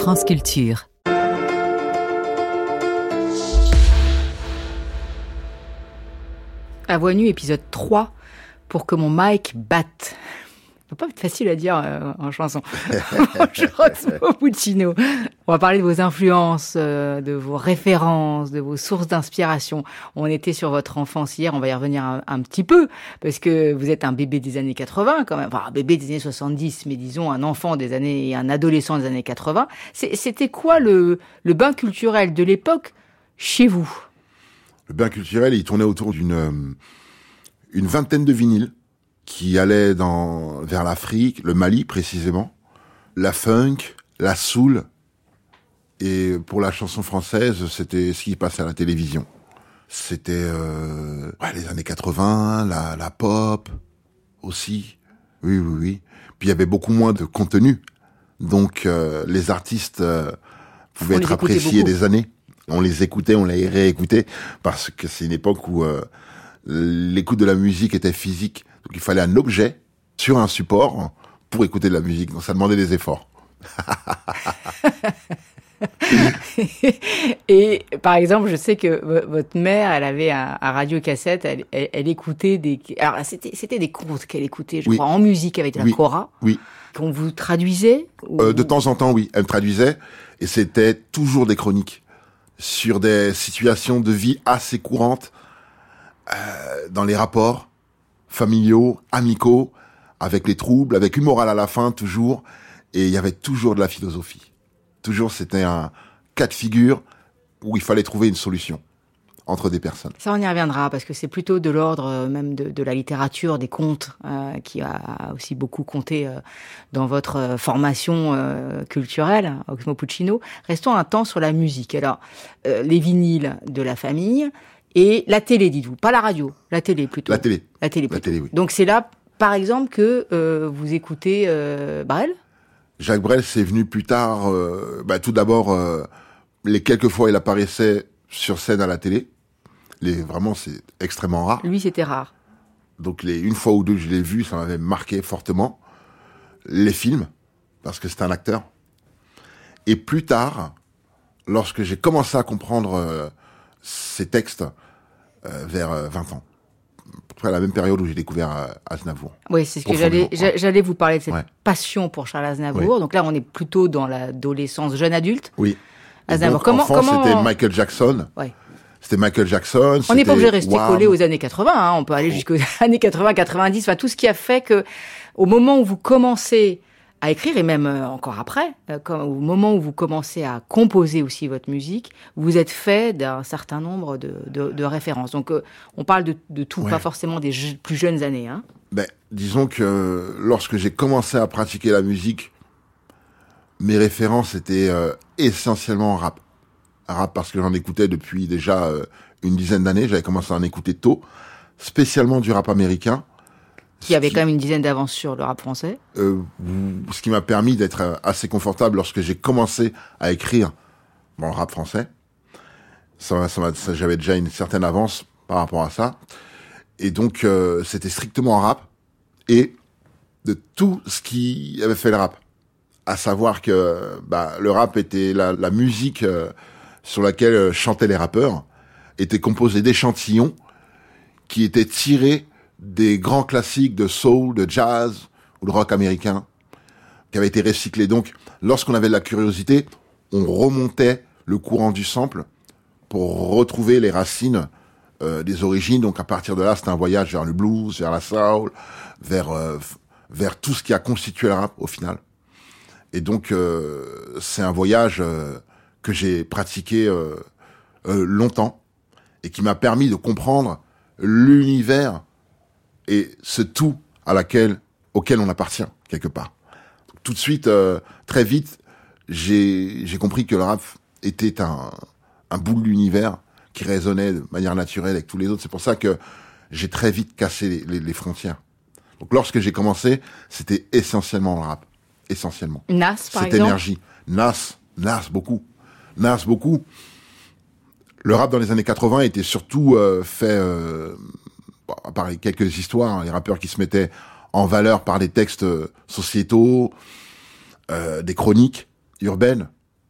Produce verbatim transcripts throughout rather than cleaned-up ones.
France Culture. À voix nue, épisode trois, pour que mon mic batte. Ça peut pas être facile à dire euh, en chanson. Bonjour Osmo Puccino. On va parler de vos influences, euh, de vos références, de vos sources d'inspiration. On était sur votre enfance hier, on va y revenir un, un petit peu, parce que vous êtes un bébé des années quatre-vingts quand même, enfin un bébé des années soixante-dix, mais disons un enfant des années, un adolescent des années quatre-vingts. C'est, c'était quoi le, le bain culturel de l'époque chez vous? Le bain culturel, il tournait autour d'une euh, une vingtaine de vinyles qui allaient dans, vers l'Afrique, le Mali précisément, la funk, la soul, et pour la chanson française, c'était ce qui passait à la télévision. C'était euh, ouais, les années quatre-vingts, la, la pop aussi, oui, oui, oui. Puis il y avait beaucoup moins de contenu, donc euh, les artistes euh, pouvaient être appréciés des années. On les écoutait, on les réécoutait, parce que c'est une époque où euh, l'écoute de la musique était physique. Donc il fallait un objet sur un support pour écouter de la musique. Donc ça demandait des efforts. Et par exemple, je sais que v- votre mère, elle avait un, un radiocassette, elle, elle, elle écoutait des... Alors c'était, c'était des contes qu'elle écoutait, je oui. crois, en musique avec la oui. kora. Oui. Qu'on vous traduisait ou... euh, De temps en temps, oui. Elle me traduisait. Et c'était toujours des chroniques sur des situations de vie assez courantes euh, dans les rapports familiaux, amicaux, avec les troubles, avec une morale à la fin, toujours. Et il y avait toujours de la philosophie. Toujours, c'était un cas de figure où il fallait trouver une solution entre des personnes. Ça, on y reviendra, parce que c'est plutôt de l'ordre euh, même de, de la littérature, des contes, euh, qui a aussi beaucoup compté euh, dans votre euh, formation euh, culturelle, Osmo Puccino. Restons un temps sur la musique. Alors, euh, les vinyles de la famille et la télé, dites-vous. Pas la radio, la télé plutôt. La télé. La télé plutôt. La télé, oui. Donc c'est là, par exemple, que euh, vous écoutez euh, Brel? Jacques Brel, c'est venu plus tard. Euh, bah, tout d'abord, euh, les quelques fois il apparaissait sur scène à la télé. Les, vraiment, c'est extrêmement rare. Lui, c'était rare. Donc, les, une fois ou deux, je l'ai vu, ça m'avait marqué fortement. Les films, parce que c'est un acteur. Et plus tard, lorsque j'ai commencé à comprendre euh, ces textes, euh, vers euh, vingt ans. À la même période où j'ai découvert euh, Aznavour. Oui, c'est ce que j'allais, ouais. j'allais vous parler de cette ouais. passion pour Charles Aznavour. Oui. Donc là, on est plutôt dans l'adolescence, jeune adulte. Oui. Aznavour. Donc, comment, enfant, comment... c'était Michael Jackson. Ouais. C'était Michael Jackson. On n'est pas obligé de rester wow. collé aux années quatre-vingts. Hein. On peut aller jusqu'aux années quatre-vingts, quatre-vingt-dix. Enfin, tout ce qui a fait que, au moment où vous commencez à écrire, et même euh, encore après, euh, quand, au moment où vous commencez à composer aussi votre musique, vous êtes fait d'un certain nombre de, de, de références. Donc, euh, on parle de, de tout, ouais. Pas forcément des je- plus jeunes années. Hein. Ben, disons que lorsque j'ai commencé à pratiquer la musique, mes références étaient euh, essentiellement rap. Rap parce que j'en écoutais depuis déjà euh, une dizaine d'années. J'avais commencé à en écouter tôt, spécialement du rap américain. Qui avait qui, quand même une dizaine d'avance sur le rap français. Euh, ce qui m'a permis d'être assez confortable lorsque j'ai commencé à écrire dans le rap français. Ça, ça, m'a, ça, j'avais déjà une certaine avance par rapport à ça. Et donc, euh, c'était strictement rap et de tout ce qui avait fait le rap. À savoir que bah, le rap était la, la musique euh, sur laquelle euh, chantaient les rappeurs, était composée d'échantillons qui étaient tirés des grands classiques de soul, de jazz ou de rock américain qui avaient été recyclés. Donc, lorsqu'on avait de la curiosité, on remontait le courant du sample pour retrouver les racines euh, des origines. Donc, à partir de là, c'était un voyage vers le blues, vers la soul, vers euh, vers tout ce qui a constitué le rap au final. Et donc, euh, c'est un voyage euh, que j'ai pratiqué euh, euh, longtemps et qui m'a permis de comprendre l'univers et ce tout à laquelle, auquel on appartient, quelque part. Tout de suite, euh, très vite, j'ai, j'ai compris que le rap était un, un bout de l'univers qui résonnait de manière naturelle avec tous les autres. C'est pour ça que j'ai très vite cassé les, les, les frontières. Donc lorsque j'ai commencé, c'était essentiellement le rap. Essentiellement. Nas, par Cette exemple. Cette énergie. Nas, Nas beaucoup. Nas beaucoup. Le rap dans les années quatre-vingts était surtout euh, fait... Euh, bon, à part quelques histoires, hein, les rappeurs qui se mettaient en valeur par des textes sociétaux, euh, des chroniques urbaines,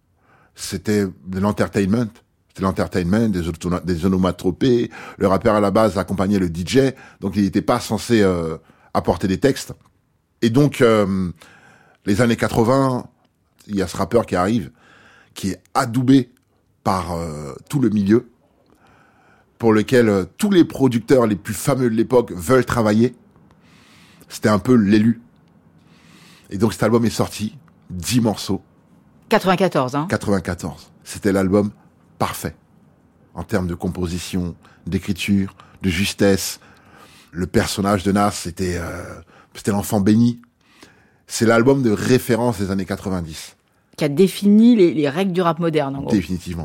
c'était de l'entertainment. C'était l'entertainment, des, auto- des onomatopées. Le rappeur, à la base, accompagnait le D J. Donc, il n'était pas censé euh, apporter des textes. Et donc, euh, les années quatre-vingts, il y a ce rappeur qui arrive, qui est adoubé par euh, tout le milieu, pour lequel euh, tous les producteurs les plus fameux de l'époque veulent travailler. C'était un peu l'élu. Et donc, cet album est sorti, dix morceaux. quatre-vingt-quatorze, hein. quatre-vingt-quatorze. C'était l'album parfait. En termes de composition, d'écriture, de justesse. Le personnage de Nas, c'était, euh, c'était l'enfant béni. C'est l'album de référence des années quatre-vingt-dix. Qui a défini les, les règles du rap moderne, en gros. Définitivement.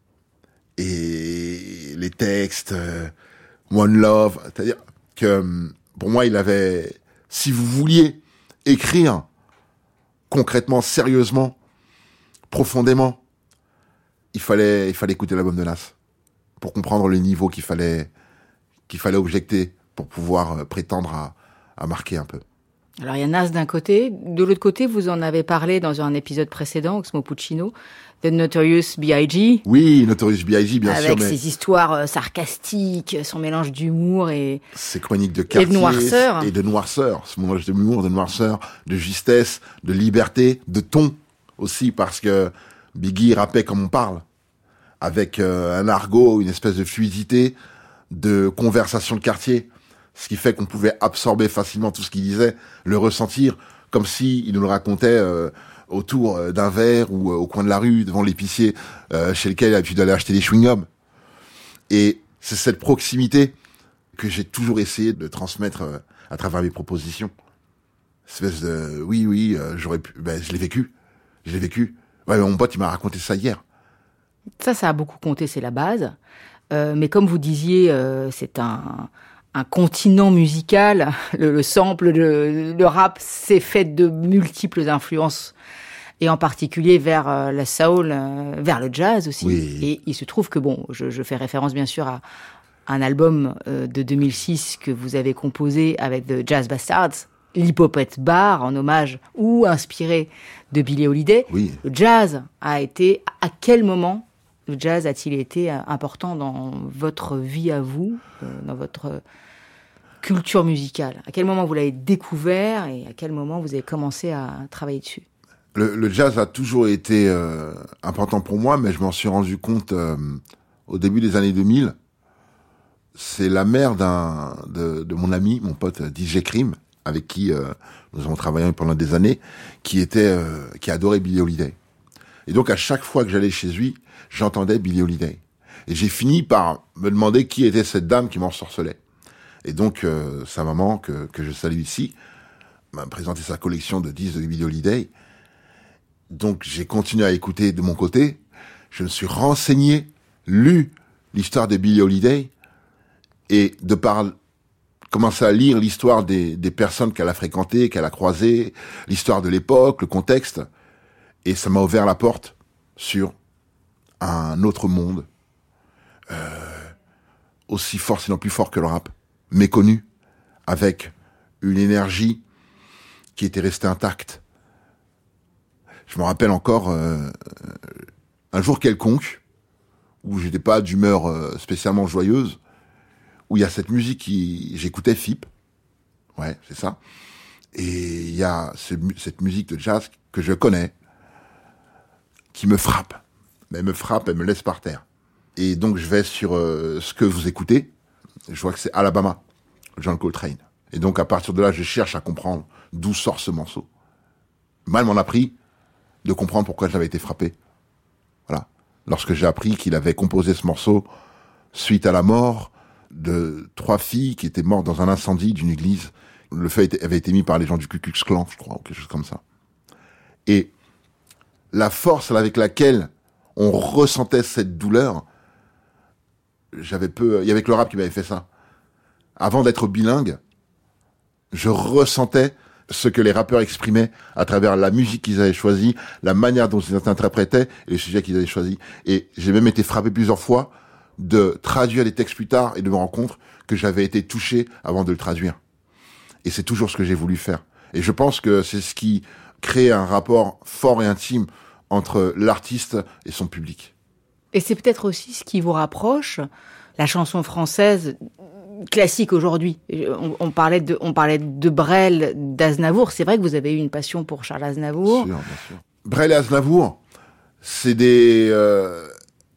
Et les textes, euh, One Love, c'est-à-dire que, pour moi, il avait, si vous vouliez écrire concrètement, sérieusement, profondément, il fallait, il fallait écouter l'album de Nas pour comprendre le niveau qu'il fallait, qu'il fallait objecter pour pouvoir euh, prétendre à, à marquer un peu. Alors, il y a Nas d'un côté. De l'autre côté, vous en avez parlé dans un épisode précédent, Oxmo Puccino, de Notorious B I G Oui, Notorious B I G, bien avec sûr. Avec ses mais... histoires euh, sarcastiques, son mélange d'humour et... Ses chroniques de quartier. Et de noirceur. Et de noirceur. Ce mélange d'humour, de noirceur, de justesse, de liberté, de ton aussi, parce que Biggie rappait comme on parle, avec euh, un argot, une espèce de fluidité, de conversation de quartier, ce qui fait qu'on pouvait absorber facilement tout ce qu'il disait, le ressentir, comme si il nous le racontait euh, autour d'un verre ou euh, au coin de la rue, devant l'épicier euh, chez lequel il a l'habitude d'aller acheter des chewing-gums. Et c'est cette proximité que j'ai toujours essayé de transmettre euh, à travers mes propositions. Espèce de, oui, oui, euh, j'aurais pu, ben, je l'ai vécu, je l'ai vécu. Ouais, mon pote, il m'a raconté ça hier. Ça, ça a beaucoup compté, c'est la base. Euh, mais comme vous disiez, euh, c'est un, un continent musical. Le, le sample, le, le rap, c'est fait de multiples influences. Et en particulier vers euh, la soul, euh, vers le jazz aussi. Oui. Et il se trouve que, bon, je, je fais référence bien sûr à un album euh, de deux mille six que vous avez composé avec The Jazz Bastards, l'Hippopète Bar, en hommage ou inspiré de Billie Holiday. Oui. Le jazz a été, à quel moment le jazz a-t-il été important dans votre vie à vous, euh, dans votre culture musicale? À quel moment vous l'avez découvert et à quel moment vous avez commencé à travailler dessus? Le, le jazz a toujours été euh, important pour moi, mais je m'en suis rendu compte euh, au début des années deux mille. C'est la mère d'un de, de mon ami, mon pote D J Krim, avec qui euh, nous avons travaillé pendant des années, qui était euh, qui adorait Billie Holiday. Et donc à chaque fois que j'allais chez lui, j'entendais Billie Holiday. Et j'ai fini par me demander qui était cette dame qui m'ensorcelait. Et donc euh, sa maman, que, que je salue ici, m'a présenté sa collection de disques de Billie Holiday. Donc j'ai continué à écouter de mon côté. Je me suis renseigné, lu l'histoire de Billie Holiday, et de par commencer à lire l'histoire des, des personnes qu'elle a fréquentées, qu'elle a croisées, l'histoire de l'époque, le contexte, et ça m'a ouvert la porte sur un autre monde, euh, aussi fort, sinon plus fort que le rap, méconnu, avec une énergie qui était restée intacte. Je me rappelle encore euh, un jour quelconque, où j'étais pas d'humeur euh, spécialement joyeuse, où il y a cette musique qui... J'écoutais F I P, ouais, c'est ça, et il y a ce, cette musique de jazz que je connais, qui me frappe. Mais elle me frappe, elle me laisse par terre. Et donc je vais sur euh, ce que vous écoutez, je vois que c'est Alabama, John Coltrane. Et donc à partir de là, je cherche à comprendre d'où sort ce morceau. Mal m'en a pris de comprendre pourquoi j'avais été frappé. Voilà. Lorsque j'ai appris qu'il avait composé ce morceau suite à la mort de trois filles qui étaient mortes dans un incendie d'une église. Le fait avait été mis par les gens du Ku Klux Klan, je crois, ou quelque chose comme ça. Et la force avec laquelle on ressentait cette douleur, j'avais peu... Il y avait que le rap qui m'avait fait ça. Avant d'être bilingue, je ressentais ce que les rappeurs exprimaient à travers la musique qu'ils avaient choisie, la manière dont ils interprétaient et les sujets qu'ils avaient choisis. Et j'ai même été frappé plusieurs fois de traduire les textes plus tard et de me rendre compte que j'avais été touché avant de le traduire. Et c'est toujours ce que j'ai voulu faire. Et je pense que c'est ce qui crée un rapport fort et intime entre l'artiste et son public. Et c'est peut-être aussi ce qui vous rapproche, la chanson française classique aujourd'hui. On, on parlait de, on parlait de Brel, d'Aznavour. C'est vrai que vous avez eu une passion pour Charles Aznavour. Bien sûr, bien sûr. Brel et Aznavour, c'est des... Euh,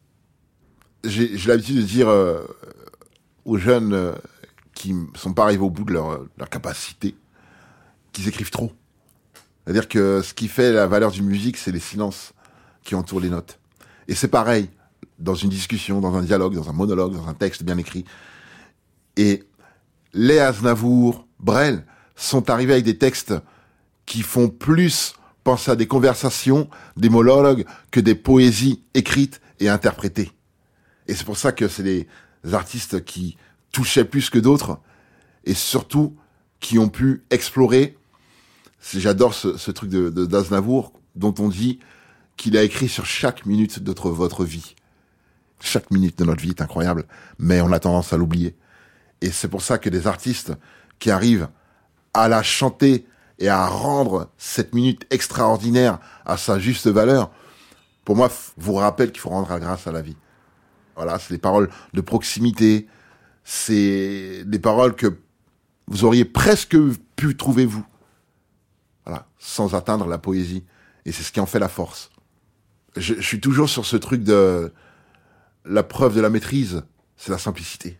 j'ai, j'ai l'habitude de dire euh, aux jeunes euh, qui ne sont pas arrivés au bout de leur, leur capacité, qu'ils écrivent trop. C'est-à-dire que ce qui fait la valeur d'une musique, c'est les silences qui entourent les notes. Et c'est pareil, dans une discussion, dans un dialogue, dans un monologue, dans un texte bien écrit. Et les Aznavour, Brel, sont arrivés avec des textes qui font plus penser à des conversations, des monologues, que des poésies écrites et interprétées. Et c'est pour ça que c'est des artistes qui touchaient plus que d'autres, et surtout qui ont pu explorer. J'adore ce, ce truc de, de, d'Aznavour, dont on dit qu'il a écrit sur chaque minute de votre, votre vie. Chaque minute de notre vie est incroyable, mais on a tendance à l'oublier. Et c'est pour ça que des artistes qui arrivent à la chanter et à rendre cette minute extraordinaire à sa juste valeur, pour moi, vous rappelle qu'il faut rendre grâce à la vie. Voilà, c'est des paroles de proximité, c'est des paroles que vous auriez presque pu trouver vous. Voilà, sans atteindre la poésie. Et c'est ce qui en fait la force. Je, je suis toujours sur ce truc de la preuve de la maîtrise, c'est la simplicité.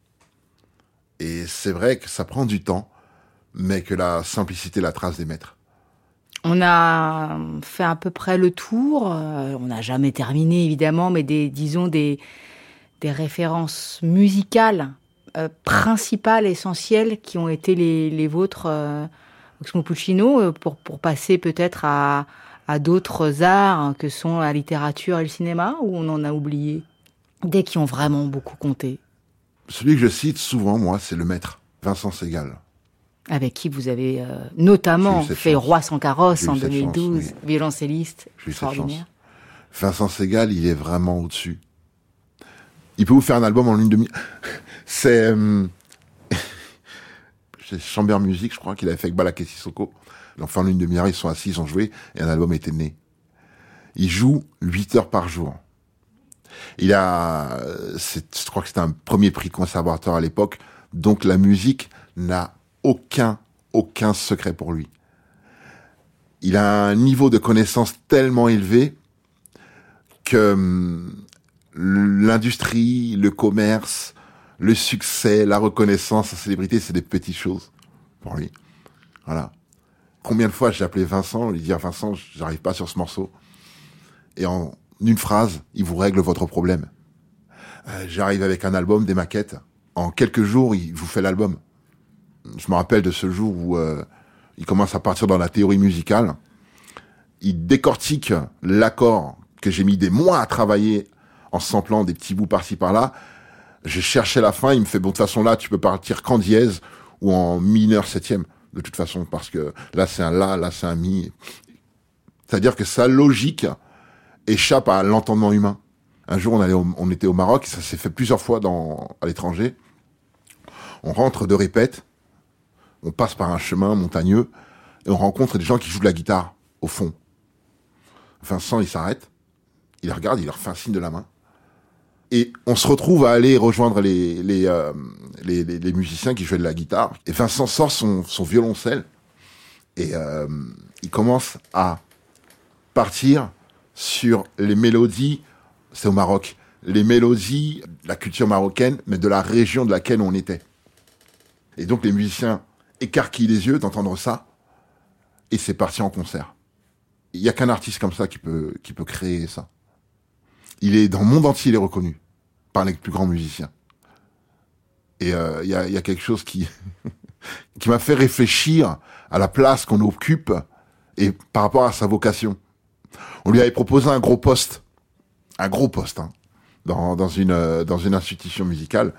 Et c'est vrai que ça prend du temps, mais que la simplicité est la trace des maîtres. On a fait à peu près le tour. On n'a jamais terminé, évidemment, mais des, disons des, des références musicales euh, principales, essentielles, qui ont été les, les vôtres, euh, Oxmo Puccino, pour, pour passer peut-être à, à d'autres arts que sont la littérature et le cinéma, ou on en a oublié des qui ont vraiment beaucoup compté? Celui que je cite souvent, moi, c'est le maître, Vincent Segal. Avec qui vous avez euh, notamment fait chance. Roi sans carrosse en deux mille douze, chance, oui. Violoncelliste, extraordinaire. Vincent Segal, il est vraiment au-dessus. Il peut vous faire un album en une demi... C'est... Euh... c'est Chambert Music, je crois, qu'il avait fait avec Balaké Sissoko. Enfin, en une demi-heure, ils sont assis, ils ont joué, et un album était né. Il joue huit heures par jour. Il a... C'est, je crois que c'était un premier prix conservatoire à l'époque, donc la musique n'a aucun, aucun secret pour lui. Il a un niveau de connaissance tellement élevé que hum, l'industrie, le commerce, le succès, la reconnaissance, la célébrité, c'est des petites choses pour lui. Voilà. Combien de fois j'ai appelé Vincent, lui dire Vincent, j'arrive pas sur ce morceau. Et en une phrase, il vous règle votre problème. Euh, j'arrive avec un album, des maquettes. En quelques jours, il vous fait l'album. Je me rappelle de ce jour où euh, il commence à partir dans la théorie musicale. Il décortique l'accord que j'ai mis des mois à travailler en samplant des petits bouts par-ci par-là. J'ai cherché la fin, il me fait, bon, de toute façon, là, tu peux partir qu'en dièse ou en mineur septième, de toute façon, parce que là, c'est un la, là, c'est un mi. C'est-à-dire que sa logique échappe à l'entendement humain. Un jour, on, allait au, on était au Maroc, ça s'est fait plusieurs fois dans, à l'étranger. On rentre de répète, on passe par un chemin montagneux, et on rencontre des gens qui jouent de la guitare, au fond. Vincent, il s'arrête, il regarde, il leur fait un signe de la main. Et on se retrouve à aller rejoindre les, les, euh, les, les, les musiciens qui jouaient de la guitare. Et Vincent sort son, son violoncelle, et euh, il commence à partir sur les mélodies, c'est au Maroc, les mélodies de la culture marocaine, mais de la région de laquelle on était. Et donc les musiciens écarquillent les yeux d'entendre ça, et c'est parti en concert. Il n'y a qu'un artiste comme ça qui peut, qui peut créer ça. Il est, dans le monde entier, il est reconnu par les plus grands musiciens. Et il euh, y, a, y a quelque chose qui, qui m'a fait réfléchir à la place qu'on occupe et par rapport à sa vocation. On lui avait proposé un gros poste, un gros poste, hein, dans, dans, une, euh, dans une institution musicale.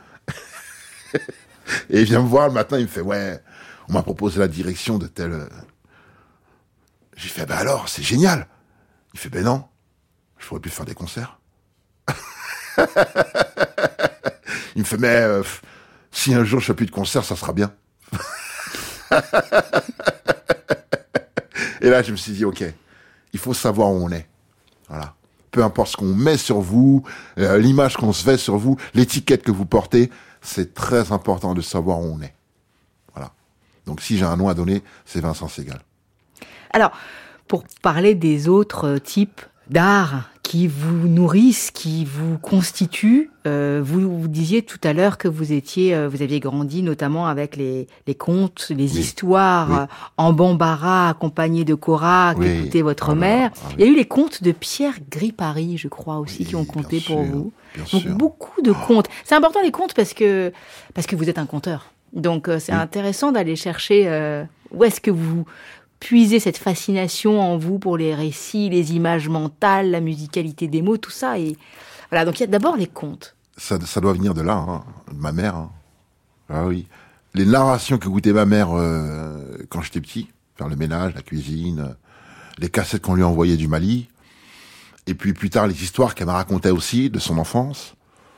Et il vient me voir le matin, il me fait, ouais, on m'a proposé la direction de tel... J'ai fait, ben alors, c'est génial. Il fait, ben non, je pourrais plus faire des concerts. Il me fait, mais euh, si un jour je fais plus de concerts, ça sera bien. Et là, je me suis dit, ok, il faut savoir où on est. Voilà. Peu importe ce qu'on met sur vous, euh, l'image qu'on se fait sur vous, l'étiquette que vous portez, c'est très important de savoir où on est. Voilà. Donc si j'ai un nom à donner, c'est Vincent Segal. Alors, pour parler des autres types d'art qui vous nourrissent, qui vous constituent, euh, vous, vous disiez tout à l'heure que vous étiez, euh, vous aviez grandi notamment avec les, les contes, les oui. histoires oui. Euh, en bambara, accompagnés de Cora, oui. qu'écoutait votre ah, mère. Ah, oui. Il y a eu les contes de Pierre Gripari, je crois aussi, oui, qui ont compté pour sûr, vous. Bien Donc sûr. beaucoup de contes. C'est important les contes parce que parce que vous êtes un conteur. Donc euh, c'est oui. intéressant d'aller chercher euh, où est-ce que vous puiser cette fascination en vous pour les récits, les images mentales, la musicalité des mots, tout ça. Et voilà, donc il y a d'abord les contes. Ça, ça doit venir de là, hein, de ma mère. Hein. Ah oui. Les narrations que goûtait ma mère euh, quand j'étais petit, faire le ménage, la cuisine, euh, les cassettes qu'on lui envoyait du Mali, et puis plus tard les histoires qu'elle m'a racontées aussi de son enfance.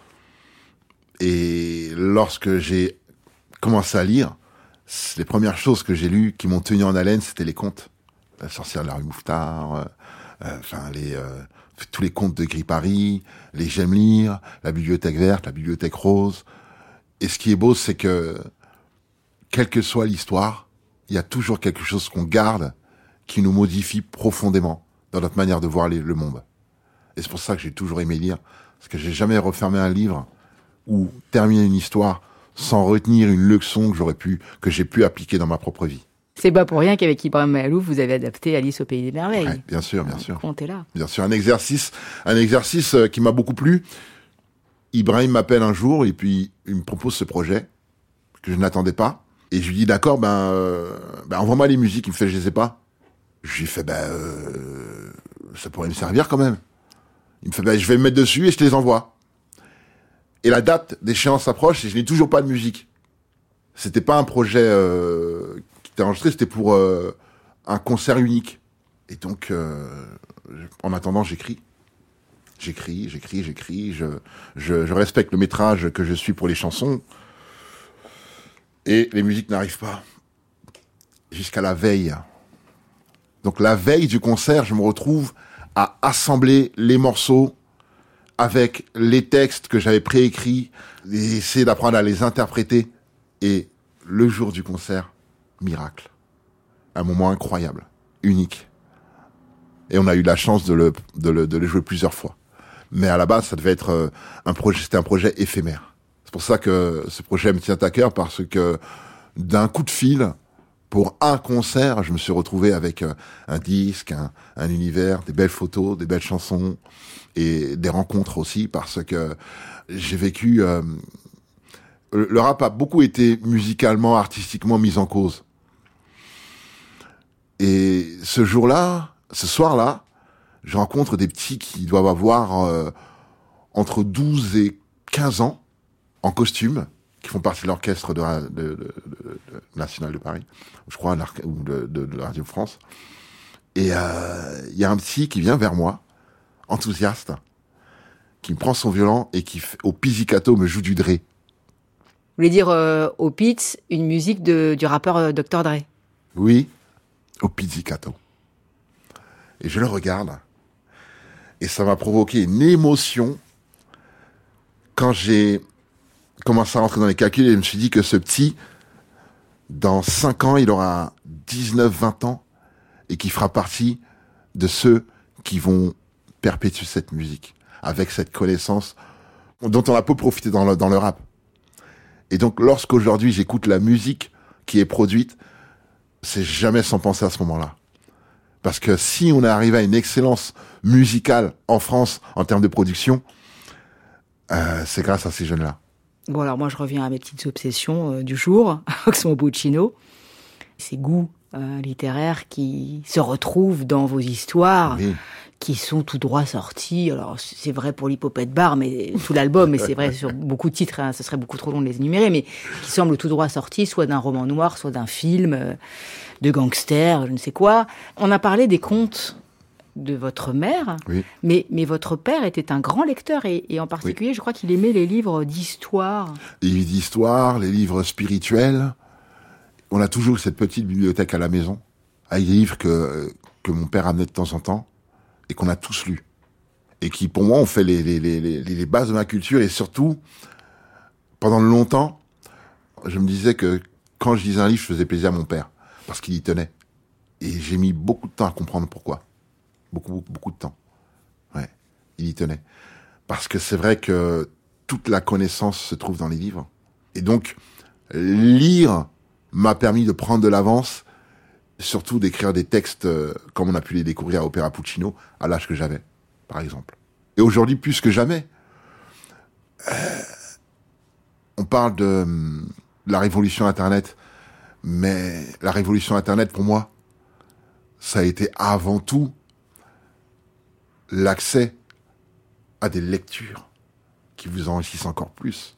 Et lorsque j'ai commencé à lire, les premières choses que j'ai lues qui m'ont tenu en haleine, c'était les contes. La sorcière de la rue Mouffetard, euh, euh, enfin les euh, tous les contes de Gripari, les J'aime lire, la bibliothèque verte, la bibliothèque rose. Et ce qui est beau, c'est que quelle que soit l'histoire, il y a toujours quelque chose qu'on garde qui nous modifie profondément dans notre manière de voir les, le monde. Et c'est pour ça que j'ai toujours aimé lire, parce que j'ai jamais refermé un livre ou terminé une histoire sans retenir une leçon que j'aurais pu, que j'ai pu appliquer dans ma propre vie. C'est pas pour rien qu'avec Ibrahim Mahalouf, vous avez adapté Alice au Pays des Merveilles. Ouais, bien sûr, bien sûr. Comptez là. Bien sûr, un exercice, un exercice qui m'a beaucoup plu. Ibrahim m'appelle un jour et puis il me propose ce projet que je n'attendais pas. Et je lui dis d'accord, ben, euh, ben envoie-moi les musiques. Il me fait, je les ai pas. Je lui fais, ben, euh, ça pourrait me servir quand même. Il me fait, ben, je vais me mettre dessus et je te les envoie. Et la date d'échéance approche et je n'ai toujours pas de musique. C'était pas un projet euh, qui était enregistré, c'était pour euh, un concert unique. Et donc, euh, en attendant, j'écris. J'écris, j'écris, j'écris. Je, je, je respecte le métrage que je suis pour les chansons. Et les musiques n'arrivent pas. Jusqu'à la veille. Donc la veille du concert, je me retrouve à assembler les morceaux avec les textes que j'avais préécrits, et essayer d'apprendre à les interpréter. Et le jour du concert, miracle. Un moment incroyable, unique. Et on a eu la chance de le, de le, de le jouer plusieurs fois. Mais à la base, ça devait être un projet, c'était un projet éphémère. C'est pour ça que ce projet me tient à cœur, parce que d'un coup de fil, pour un concert, je me suis retrouvé avec un disque, un, un univers, des belles photos, des belles chansons, et des rencontres aussi, parce que j'ai vécu... Euh, le rap a beaucoup été musicalement, artistiquement mis en cause. Et ce jour-là, ce soir-là, je rencontre des petits qui doivent avoir euh, entre douze et quinze ans, en costume, qui font partie de l'orchestre de, de, de, de, de National de Paris, je crois, ou de, de, de Radio France. Et il euh, y a un petit qui vient vers moi, enthousiaste, qui me prend son violon et qui, au pizzicato, me joue du Dre. Vous voulez dire euh, au Pizz, une musique de, du rappeur euh, docteur Dre? Oui, au pizzicato. Et je le regarde, et ça m'a provoqué une émotion quand j'ai commencé à rentrer dans les calculs, et je me suis dit que ce petit, dans cinq ans, il aura dix-neuf vingt ans, et qui fera partie de ceux qui vont perpétuer cette musique, avec cette connaissance dont on a peu profité dans le, dans le rap. Et donc, lorsqu'aujourd'hui j'écoute la musique qui est produite, c'est jamais sans penser à ce moment-là. Parce que si on est arrivé à une excellence musicale en France en termes de production, euh, c'est grâce à ces jeunes-là. Bon, alors moi je reviens à mes petites obsessions euh, du jour, Oxmo Puccino, ces goûts euh, littéraires qui se retrouvent dans vos histoires. Oui. Qui sont tout droit sortis. Alors, c'est vrai pour l'Hippopète Bar, mais tout l'album, mais c'est vrai sur beaucoup de titres, hein, ce serait beaucoup trop long de les énumérer, mais qui semblent tout droit sortis, soit d'un roman noir, soit d'un film, euh, de gangster, je ne sais quoi. On a parlé des contes de votre mère, oui. mais, mais votre père était un grand lecteur, et, et en particulier, oui. je crois qu'il aimait les livres d'histoire. Les livres d'histoire, les livres spirituels. On a toujours cette petite bibliothèque à la maison, avec des livres que, que mon père amenait de temps en temps, et qu'on a tous lus. et qui, pour moi, ont fait les, les, les, les, les bases de ma culture. Et surtout, pendant longtemps, je me disais que quand je lisais un livre, je faisais plaisir à mon père, parce qu'il y tenait. Et j'ai mis beaucoup de temps à comprendre pourquoi. Beaucoup, beaucoup, beaucoup de temps. Ouais, il y tenait. Parce que c'est vrai que toute la connaissance se trouve dans les livres. Et donc, lire m'a permis de prendre de l'avance, surtout d'écrire des textes euh, comme on a pu les découvrir à Opéra Puccino, à l'âge que j'avais, par exemple. Et aujourd'hui, plus que jamais, euh, on parle de, de la révolution Internet, mais la révolution Internet, pour moi, ça a été avant tout l'accès à des lectures qui vous enrichissent encore plus.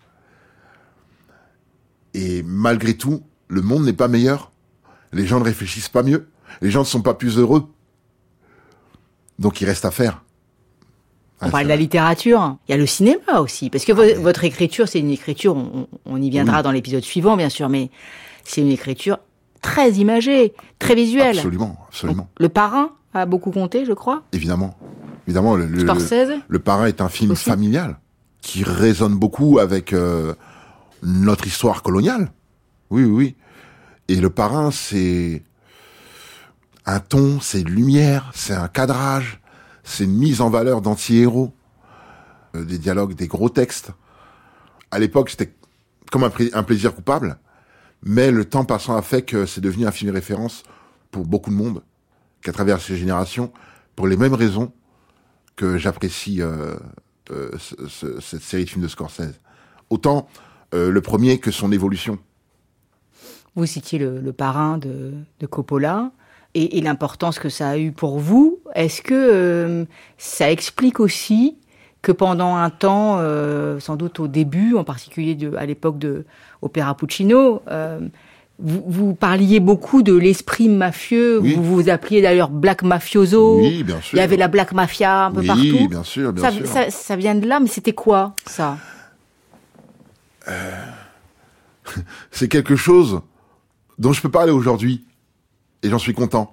Et malgré tout, le monde n'est pas meilleur. Les gens ne réfléchissent pas mieux. Les gens ne sont pas plus heureux. Donc il reste à faire. On parle de la littérature. Il y a le cinéma aussi. Parce que ah, vo- mais... votre écriture, c'est une écriture, on, on y viendra oui. dans l'épisode suivant, bien sûr, mais c'est une écriture très imagée, très visuelle. Absolument, absolument. Donc, Le Parrain a beaucoup compté, je crois. Évidemment. Évidemment, le, le, le, le Parrain est un film aussi. familial qui résonne beaucoup avec euh, notre histoire coloniale. Oui, oui, oui. Et Le Parrain, c'est un ton, c'est une lumière, c'est un cadrage, c'est une mise en valeur d'anti-héros, euh, des dialogues, des gros textes. À l'époque, c'était comme un, pla- un plaisir coupable, mais le temps passant a fait que c'est devenu un film référence pour beaucoup de monde, qu'à travers ces générations, pour les mêmes raisons que j'apprécie euh, euh, ce, ce, cette série de films de Scorsese. Autant euh, le premier que son évolution. Vous citiez le, le Parrain de, de Coppola et, et l'importance que ça a eu pour vous. Est-ce que euh, ça explique aussi que pendant un temps, euh, sans doute au début, en particulier de, à l'époque de Opéra Puccino, euh, vous, vous parliez beaucoup de l'esprit mafieux, oui. vous vous appeliez d'ailleurs Black Mafioso, oui, bien sûr. Il y avait la Black Mafia un peu oui, partout. Oui, bien sûr, bien ça, sûr. Ça, ça vient de là, mais c'était quoi, ça euh... C'est quelque chose dont je peux parler aujourd'hui, et j'en suis content.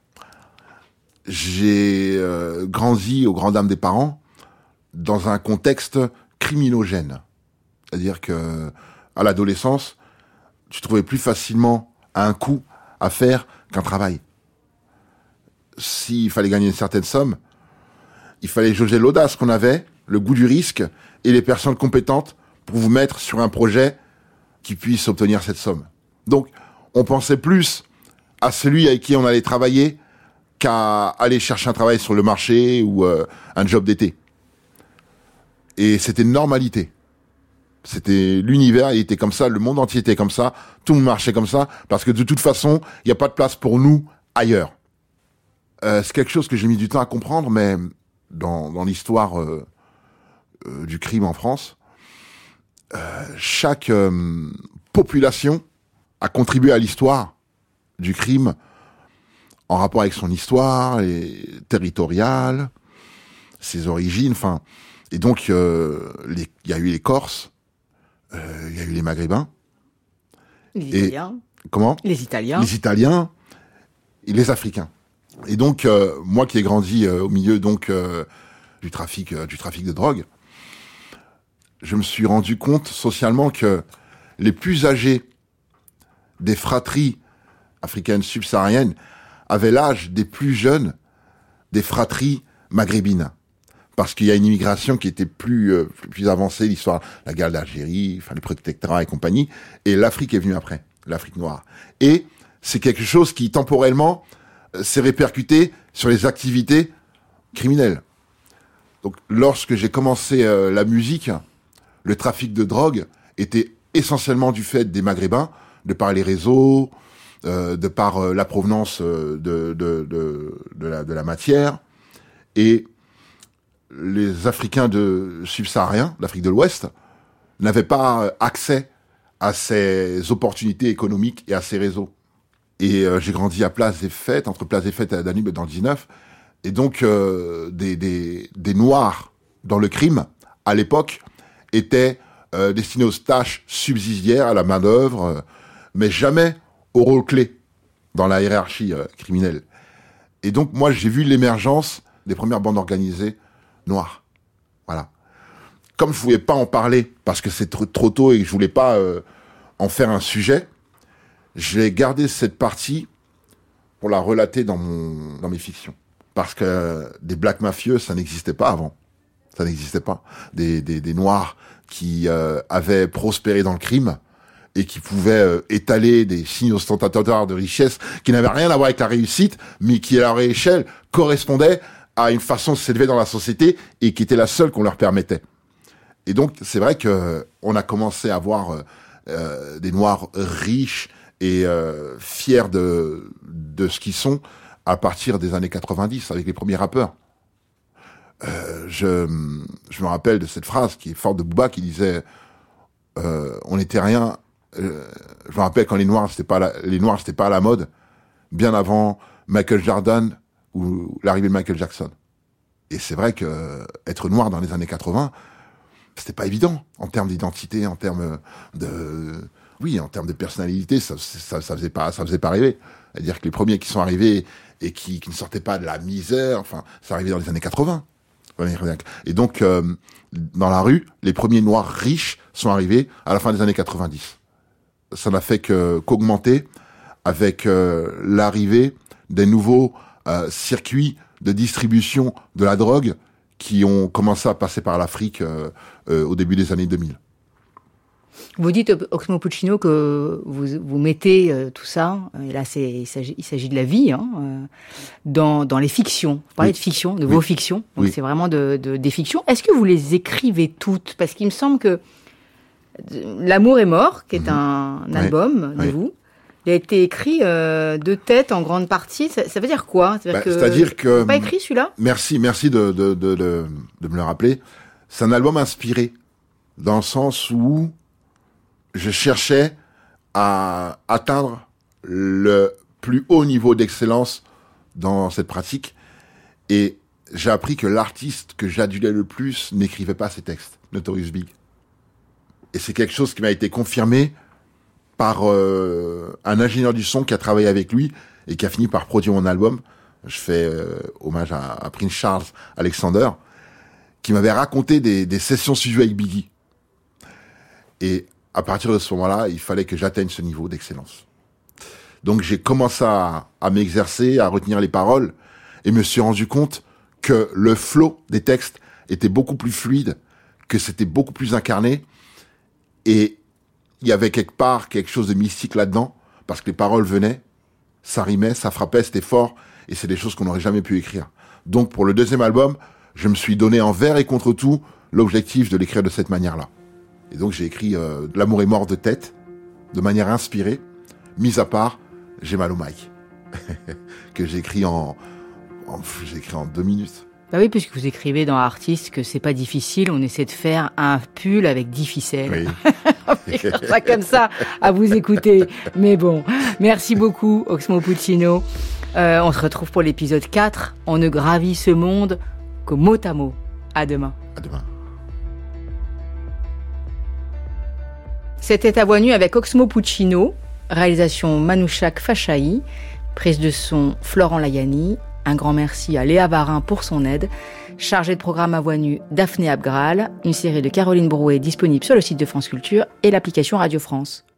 J'ai euh, grandi aux grandes dames des parents dans un contexte criminogène. C'est-à-dire que à l'adolescence, tu trouvais plus facilement un coup à faire qu'un travail. S'il fallait gagner une certaine somme, il fallait jauger l'audace qu'on avait, le goût du risque et les personnes compétentes pour vous mettre sur un projet qui puisse obtenir cette somme. Donc, on pensait plus à celui avec qui on allait travailler qu'à aller chercher un travail sur le marché ou euh, un job d'été. Et c'était une normalité. C'était l'univers, il était comme ça, le monde entier était comme ça, tout marchait comme ça, parce que de toute façon, il n'y a pas de place pour nous ailleurs. Euh, c'est quelque chose que j'ai mis du temps à comprendre, mais dans, dans l'histoire euh, euh, du crime en France, euh, chaque euh, population a contribué à l'histoire du crime en rapport avec son histoire et territoriale, ses origines, enfin, et donc euh, il y a eu les Corses, il euh, y a eu les Maghrébins, les Italiens, et, comment les Italiens, les Italiens et les Africains. Et donc euh, moi qui ai grandi euh, au milieu donc euh, du trafic, euh, du trafic de drogue, je me suis rendu compte socialement que les plus âgés des fratries africaines subsahariennes avaient l'âge des plus jeunes des fratries maghrébines. Parce qu'il y a une immigration qui était plus, euh, plus avancée, l'histoire, la guerre d'Algérie, enfin, les protectorats et compagnie, et l'Afrique est venue après, l'Afrique noire. Et c'est quelque chose qui, temporellement, euh, s'est répercuté sur les activités criminelles. Donc, lorsque j'ai commencé euh, la musique, le trafic de drogue était essentiellement du fait des Maghrébins, de par les réseaux, euh, de par euh, la provenance euh, de, de, de, de, la, de la matière. Et les Africains de subsahariens, l'Afrique de l'Ouest, n'avaient pas accès à ces opportunités économiques et à ces réseaux. Et euh, j'ai grandi à Place des Fêtes, entre Place des Fêtes et la Danube dans le dix-neuf. Et donc, euh, des, des, des Noirs dans le crime, à l'époque, étaient euh, destinés aux tâches subsidiaires, à la main-d'œuvre, euh, mais jamais au rôle clé dans la hiérarchie euh, criminelle. Et donc, moi, j'ai vu l'émergence des premières bandes organisées noires. Voilà. Comme je voulais pas en parler parce que c'est trop, trop tôt et que je voulais pas euh, en faire un sujet, j'ai gardé cette partie pour la relater dans mon dans mes fictions. Parce que euh, des blacks mafieux, ça n'existait pas avant. Ça n'existait pas. Des des, des noirs qui euh, avaient prospéré dans le crime et qui pouvaient euh, étaler des signes ostentatoires de richesse qui n'avaient rien à voir avec la réussite, mais qui à leur échelle correspondaient à une façon de s'élever dans la société et qui était la seule qu'on leur permettait. Et donc, c'est vrai que on a commencé à voir euh, des Noirs riches et euh, fiers de de ce qu'ils sont à partir des années quatre-vingt-dix, avec les premiers rappeurs. Euh, je je me rappelle de cette phrase qui est forte de Booba qui disait euh, on n'était rien. Euh, je me rappelle quand les Noirs c'était pas la, les Noirs c'était pas à la mode, bien avant Michael Jordan ou l'arrivée de Michael Jackson. Et c'est vrai que être noir dans les années quatre-vingts, c'était pas évident en termes d'identité, en termes de, oui, en termes de personnalité, ça, ça, ça faisait pas, ça faisait pas rêver. C'est-à-dire que les premiers qui sont arrivés et qui, qui ne sortaient pas de la misère, enfin, ça arrivait dans les années quatre-vingts. Et donc, euh, dans la rue, les premiers noirs riches sont arrivés à la fin des années quatre-vingt-dix. Ça n'a fait que qu'augmenter avec euh, l'arrivée des nouveaux euh, circuits de distribution de la drogue qui ont commencé à passer par l'Afrique euh, euh, au début des années deux mille. Vous dites, Oxmo Puccino, que vous, vous mettez euh, tout ça, et là c'est, il s'agit, il s'agit de la vie, hein, euh, dans, dans les fictions. Vous parlez oui. de fiction, de oui. vos fictions, donc oui. c'est vraiment de, de, des fictions. Est-ce que vous les écrivez toutes ? Parce qu'il me semble que L'amour est mort, qui est mmh. un, un album oui. de oui. vous, il a été écrit euh, de tête en grande partie. Ça, ça veut dire quoi ? C'est-à-dire bah, que c'est-à-dire que pas écrit celui-là ? Merci, merci de, de, de, de, de me le rappeler. C'est un album inspiré, dans le sens où je cherchais à atteindre le plus haut niveau d'excellence dans cette pratique. Et j'ai appris que l'artiste que j'adulais le plus n'écrivait pas ses textes, Notorious Big. Et c'est quelque chose qui m'a été confirmé par euh, un ingénieur du son qui a travaillé avec lui et qui a fini par produire mon album. Je fais euh, hommage à, à Prince Charles Alexander, qui m'avait raconté des, des sessions studio avec Biggie. Et à partir de ce moment-là, il fallait que j'atteigne ce niveau d'excellence. Donc j'ai commencé à, à m'exercer, à retenir les paroles, et me suis rendu compte que le flow des textes était beaucoup plus fluide, que c'était beaucoup plus incarné, et il y avait quelque part quelque chose de mystique là-dedans, parce que les paroles venaient, ça rimait, ça frappait, c'était fort, et c'est des choses qu'on n'aurait jamais pu écrire. Donc pour le deuxième album, je me suis donné envers et contre tout l'objectif de l'écrire de cette manière-là. Et donc j'ai écrit euh, L'amour est mort de tête, de manière inspirée, mis à part J'ai mal au mic, que j'ai écrit en, en j'ai écrit en deux minutes. Bah oui, puisque vous écrivez dans Artiste que c'est pas difficile, on essaie de faire un pull avec dix ficelles. Oui. On fait ça comme ça à vous écouter. Mais bon, merci beaucoup Oxmo Puccino. Euh, on se retrouve pour l'épisode quatre. On ne gravit ce monde qu'au mot à mot. À demain. À demain. C'était À Voix Nue avec Oxmo Puccino, réalisation Manouchak Fachaï, prise de son Florent Layani. Un grand merci à Léa Varin pour son aide. Chargée de programme À Voix Nue, Daphné Abgral. Une série de Caroline Brouet disponible sur le site de France Culture et l'application Radio France.